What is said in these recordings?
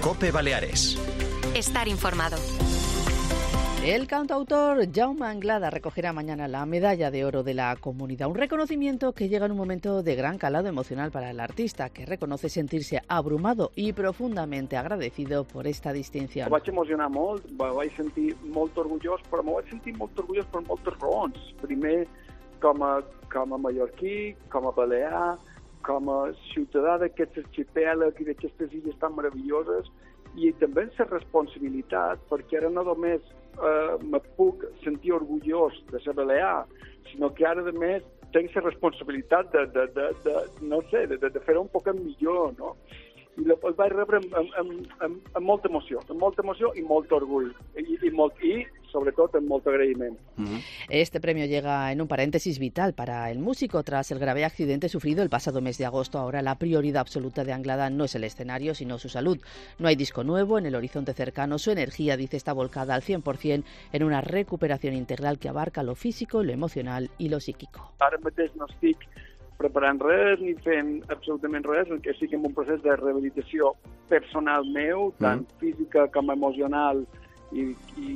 COPE Baleares. Estar informado. El cantautor Jaume Anglada recogerá mañana la Medalla de Oro de la Comunidad, un reconocimiento que llega en un momento de gran calado emocional para el artista, que reconoce sentirse abrumado y profundamente agradecido por esta distinción. Vaig emocionar molt, vaig sentir molt orgullós, però m'ho vaig sentir molt orgullós per moltes raons. Primer, com a mallorquí, com a balear, com a ciutadà d'aquest arxipèlag i d'aquestes illes tan meravelloses, i també la responsabilitat, perquè ara no només me puc sentir orgullós de ser balear, sinó que ara, a més, tinc la responsabilitat de fer-ho un poc millor, no? I el vaig rebre amb molta emoció i molt orgull, i sobretot amb molt agraïment. Este premio llega en un paréntesis vital para el músico. Tras el grave accidente sufrido el pasado mes de agosto, ahora la prioridad absoluta de Anglada no es el escenario, sino su salud. No hay disco nuevo en el horizonte cercano. Su energía, dice, está volcada al 100% en una recuperación integral que abarca lo físico, lo emocional i lo psíquico. Ara mateix no estic preparant res ni fent absolutament res, que estic en un procés de rehabilitació personal meu, tant física com emocional i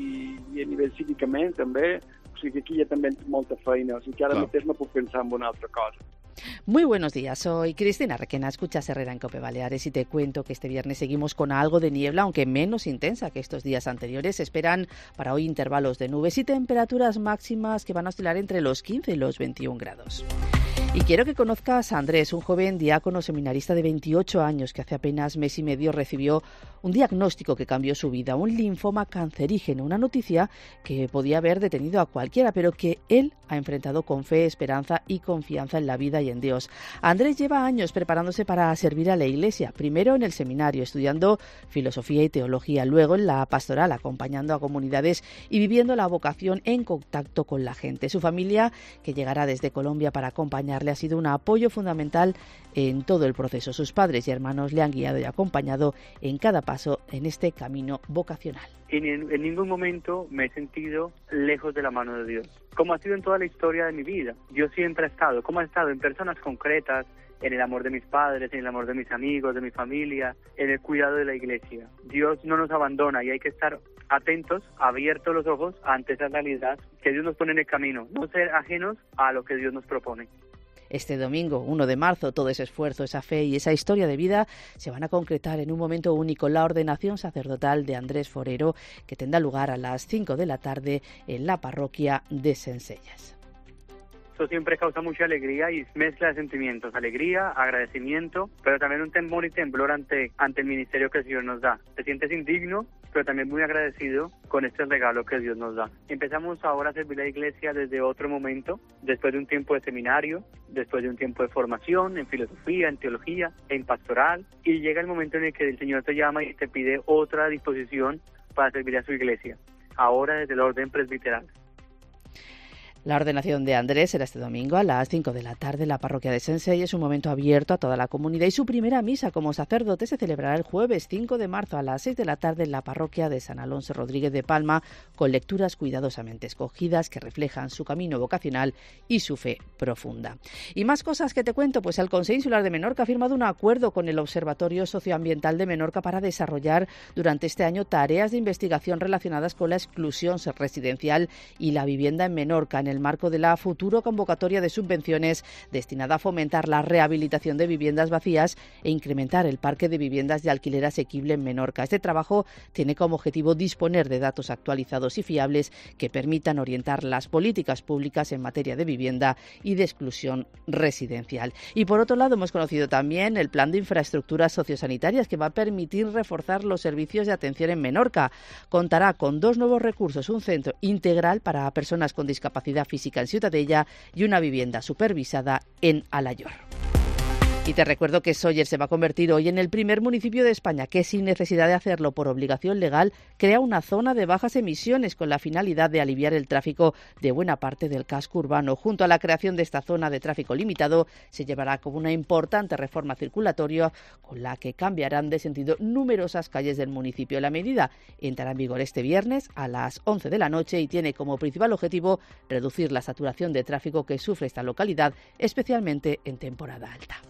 a nivell psíquicament també. O sigui que aquí ja també tinc molta feina, o sigui que ara mateix no puc pensar en una altra cosa. Muy buenos días, soy Cristina Requena, escuchas Herrera en COPE Baleares y te cuento que este viernes seguimos con algo de niebla, aunque menos intensa que estos días anteriores. Se esperan para hoy intervalos de nubes y temperaturas máximas que van a oscilar entre los 15 y los 21 grados. Y quiero que conozcas a Andrés, un joven diácono seminarista de 28 años que hace apenas mes y medio recibió un diagnóstico que cambió su vida, un linfoma cancerígeno, una noticia que podía haber detenido a cualquiera, pero que él ha enfrentado con fe, esperanza y confianza en la vida y en Dios. Andrés lleva años preparándose para servir a la Iglesia, primero en el seminario, estudiando filosofía y teología, luego en la pastoral, acompañando a comunidades y viviendo la vocación en contacto con la gente. Su familia, que llegará desde Colombia para acompañarle, ha sido un apoyo fundamental en todo el proceso. Sus padres y hermanos le han guiado y acompañado en cada paso en este camino vocacional. En ningún momento me he sentido lejos de la mano de Dios, como ha sido en toda la historia de mi vida. Dios siempre ha estado, como ha estado en personas concretas, en el amor de mis padres, en el amor de mis amigos, de mi familia, en el cuidado de la Iglesia. Dios no nos abandona y hay que estar atentos, abiertos los ojos ante esa realidad que Dios nos pone en el camino, no ser ajenos a lo que Dios nos propone. Este domingo, 1 de marzo, todo ese esfuerzo, esa fe y esa historia de vida se van a concretar en un momento único, la ordenación sacerdotal de Andrés Forero, que tendrá lugar a las 5 de la tarde en la parroquia de Sencelles. Eso siempre causa mucha alegría y mezcla de sentimientos, alegría, agradecimiento, pero también un temor y temblor ante el ministerio que el Señor nos da. Te sientes indigno, pero también muy agradecido con este regalo que Dios nos da. Empezamos ahora a servir a la Iglesia desde otro momento, después de un tiempo de seminario, después de un tiempo de formación en filosofía, en teología, en pastoral, y llega el momento en el que el Señor te llama y te pide otra disposición para servir a su Iglesia, ahora desde el orden presbiteral. La ordenación de Andrés será este domingo a las 5 de la tarde en la parroquia de Sensei. Es un momento abierto a toda la comunidad y su primera misa como sacerdote se celebrará el jueves 5 de marzo a las 6 de la tarde en la parroquia de San Alonso Rodríguez de Palma, con lecturas cuidadosamente escogidas que reflejan su camino vocacional y su fe profunda. Y más cosas que te cuento, pues el Consell Insular de Menorca ha firmado un acuerdo con el Observatorio Socioambiental de Menorca para desarrollar durante este año tareas de investigación relacionadas con la exclusión residencial y la vivienda en Menorca, en el marco de la futura convocatoria de subvenciones destinada a fomentar la rehabilitación de viviendas vacías e incrementar el parque de viviendas de alquiler asequible en Menorca. Este trabajo tiene como objetivo disponer de datos actualizados y fiables que permitan orientar las políticas públicas en materia de vivienda y de exclusión residencial. Y por otro lado, hemos conocido también el plan de infraestructuras sociosanitarias que va a permitir reforzar los servicios de atención en Menorca. Contará con 2 nuevos recursos, un centro integral para personas con discapacidad física en Ciutadella y una vivienda supervisada en Alayor. Y te recuerdo que Sóller se va a convertir hoy en el primer municipio de España que, sin necesidad de hacerlo por obligación legal, crea una zona de bajas emisiones con la finalidad de aliviar el tráfico de buena parte del casco urbano. Junto a la creación de esta zona de tráfico limitado, se llevará a cabo una importante reforma circulatoria con la que cambiarán de sentido numerosas calles del municipio. La medida entrará en vigor este viernes a las 11 de la noche y tiene como principal objetivo reducir la saturación de tráfico que sufre esta localidad, especialmente en temporada alta.